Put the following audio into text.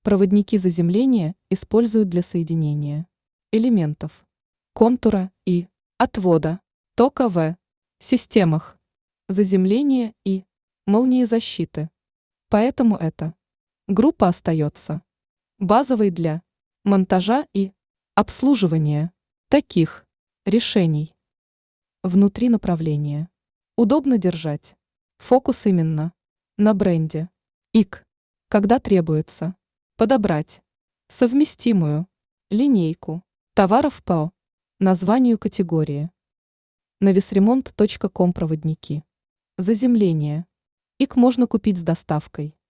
Проводники заземления используют для соединения элементов контура и отвода тока в системах заземления и молниезащиты. Поэтому эта группа остается базовой для монтажа и обслуживания таких решений. Внутри направления. Удобно держать фокус именно на бренде. Когда требуется подобрать совместимую линейку товаров по названию категории. Навесремонт.ком проводники. Заземление. Их можно купить с доставкой.